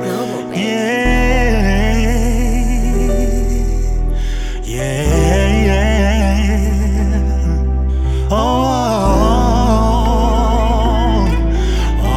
Global, baby. Yeah. Oh, oh,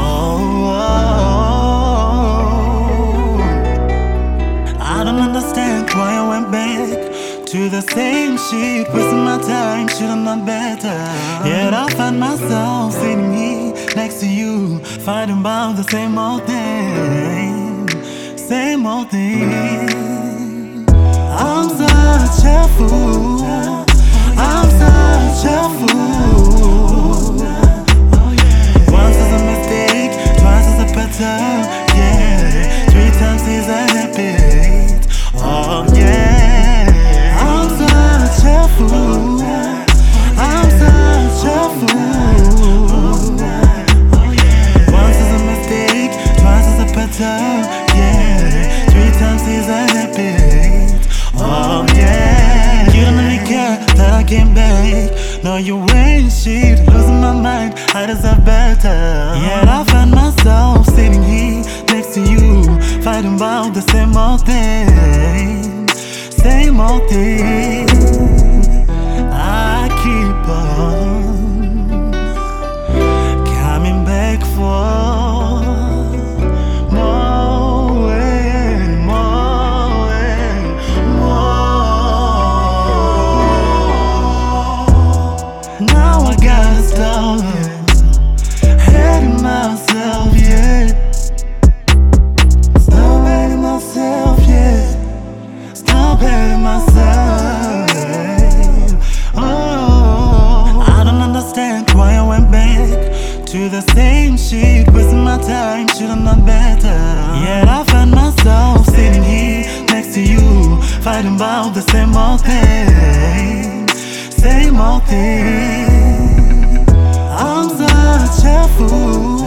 oh. I don't understand why I went back to the same shit, wasting my time, should've known better. Yet I find myself sitting here next to you, fighting about the same old thing, same old thing. I'm such a fool, I'm such a fool. Once is a mistake, twice is a pattern, yeah. 3 times is a habit, oh yeah. I'm such a fool, I'm such a fool. Once is a mistake, twice is a pattern, yeah. 3 times is a habit, oh yeah. You don't really care that I came back. No, you ain't shit, losing my mind, I deserve better. Yet I find myself sitting here next to you, fighting about the same old thing, same old thing. I keep on coming back for more and more and more. Now I gotta stop hating myself, yeah. Stop hating myself, yeah. Stop hating myself. Oh, I don't understand why I went back to the same shit, wasting my time, should've known better. Yet I find myself sitting here next to you, fighting about the same old thing, same old thing. I'm such a fool,